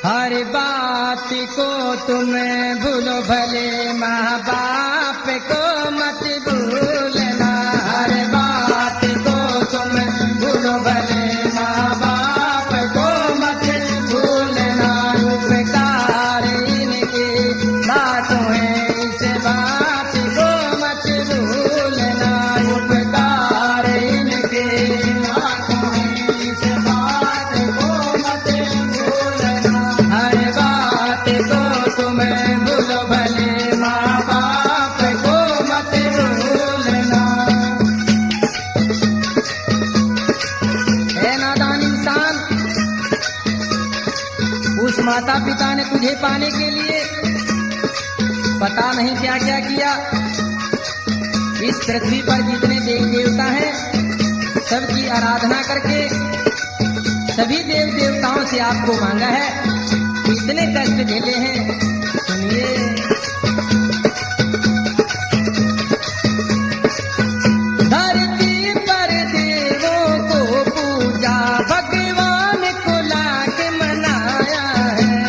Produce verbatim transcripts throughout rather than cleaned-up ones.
हर बात को तुम्हें भूलो भले, माँ बाप को मत भूलना। हर बात को तुम्हें भूलो भले, माँ बाप को मत भूलना। उपकार इनकी बातों है, इस बात को मत भूलना। उपकार इनकी बातों है, इस बात को मत भूलना। हर बात को तुम्हें भूलो भले, माँ बाप को मत भूलना। है नादान इंसान, उस माता पिता ने तुझे पाने के लिए पता नहीं क्या क्या किया। इस पृथ्वी पर जितने देव देवता हैं, सबकी आराधना करके सभी देव देवताओं से आपको मांगा है। इतने कष्ट झेले हैं, सुनिए। धरती पर देवों को पूजा, भगवान को लाके मनाया है।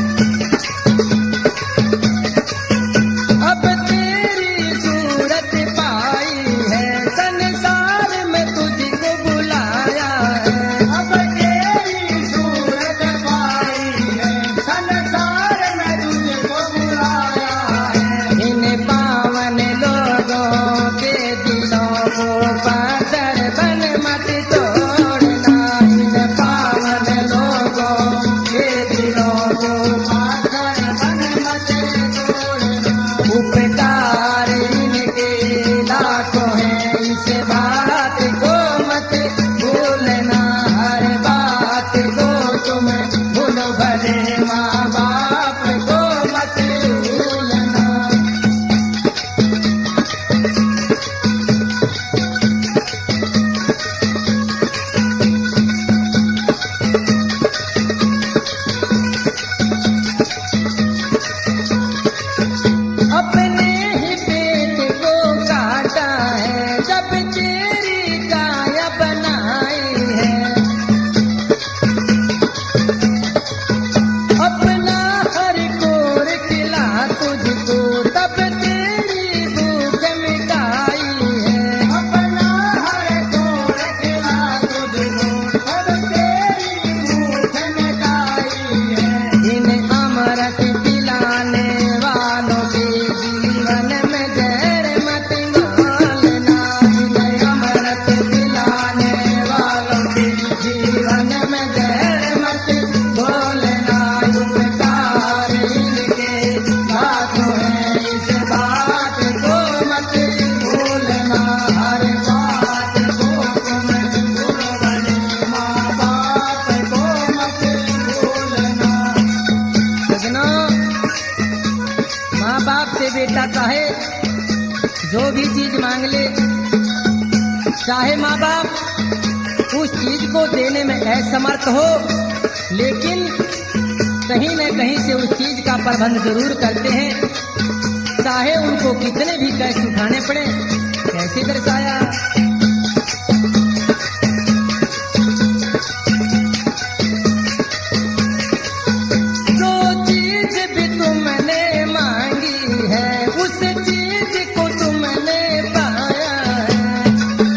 अब तेरी सूरत पाई है, संसार में तुझको बुलाया है। अब तेरी सूरत पाई है, संसार में तुझको बुलाया है। इन पावन लोगों के दिलों को पाथर बन मत तोड़ना। इन पावन लोगों के दिलों को पाथर बन मत तोड़ना। उपकार इनके लाखों हैं, इस बात को मत भूलना। हर बात को तुम भूलो भले, माँ बाप को मत भूलना। अपने ही पेट को काटा है, जब तेरी काया बनाई है। अपना हर कोर खिला तुझको, तब तेरी भूख मिटाई है। अपना हर कोर खिला तुझको, तब तेरी भूख मिटाई है। इन अमृत पिलाने वालों के जीवन में जहर मत घोलना। इन अमृत पिलाने वालों के जीवन में जहर मत घोलना। उपकार इनके बातों है, इस बात को मत भूलना। हर बात को तुम भूलो भले, माँ बाप को मत भूलना। सजनों, माँ बाप से बेटा चाहे जो भी चीज मांग ले, चाहे माँ बाप उस चीज को देने में असमर्थ हो, लेकिन कहीं न कहीं से उस चीज का प्रबंध जरूर करते हैं, चाहे उनको कितने भी कष्ट उठाने पड़े। कैसे दर्शाया? जो चीज भी तुमने मांगी है, उस चीज को तुमने पाया है।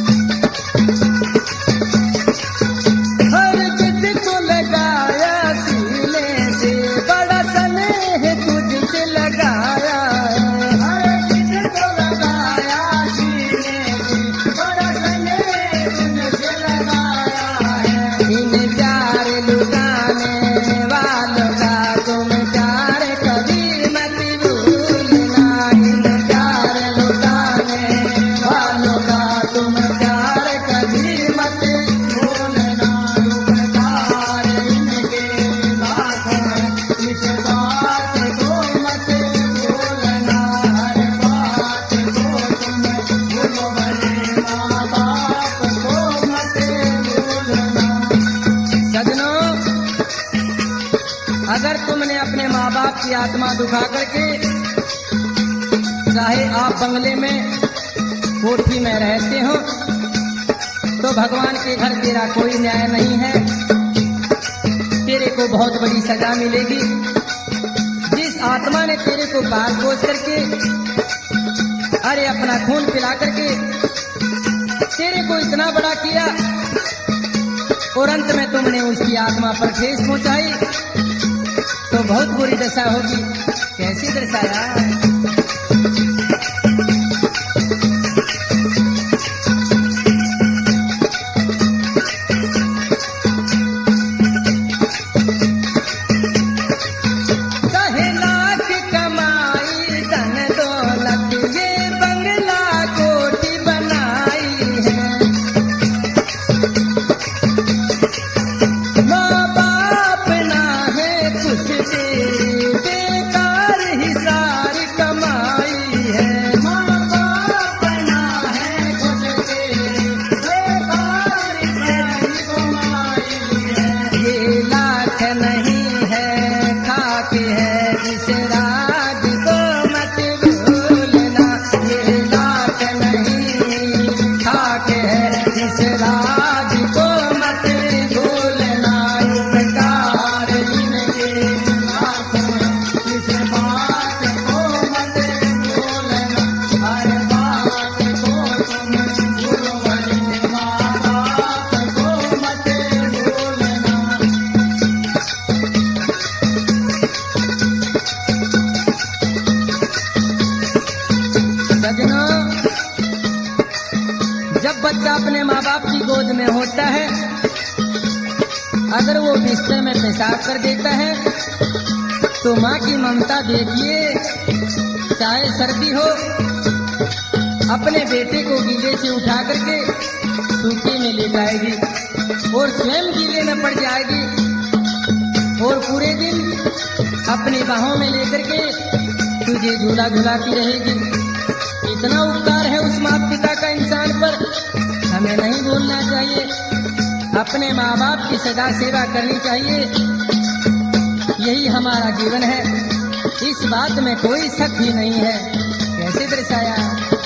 हर जिद को लगाया सीने से, बड़ा स्नेह तुझसे लगाया है। हर जिद को लगाया सीने से, बड़ा स्नेह तुझसे लगाया है। इन प्यार लुटाने वालों का तुम प्यार कभी मत भूलना। इन प्यार लुटाने वालों का तुम प्यार कभी मत भूलना। उपकार इनके लाखों हैं, इस बात को मत भूलना। हर बात को तुम भूलो भले, माँ बाप को मत भूलना। सजनों, अगर तुमने अपने माँ बाप की आत्मा दुखा करके, चाहे आप बंगले में कोठी में रहते हो, तो भगवान के घर तेरा कोई न्याय नहीं है। तेरे को बहुत बड़ी सजा मिलेगी। जिस आत्मा ने तेरे को पाल पोस करके, अरे अपना खून पिला करके तेरे को इतना बड़ा किया और अंत में तुमने उसकी आत्मा पर ठेस पहुंचाई, तो बहुत बुरी दशा होगी। कैसी दर्शाया? बच्चा अपने माँ बाप की गोद में होता है, अगर वो बिस्तर में पेशाब कर देता है तो माँ की ममता देखिए, चाहे सर्दी हो अपने बेटे को गीले से उठा करके सूखे में ले जाएगी और स्वयं गीले में पड़ जाएगी और पूरे दिन अपनी बाहों में लेकर के तुझे झूला झूलाती रहेगी। इतना उपकार है उस माँ पिता का इंसान पर, हमें नहीं भूलना चाहिए। अपने माँ बाप की सदा सेवा करनी चाहिए, यही हमारा जीवन है। इस बात में कोई शक ही नहीं है। कैसे दर्शाया?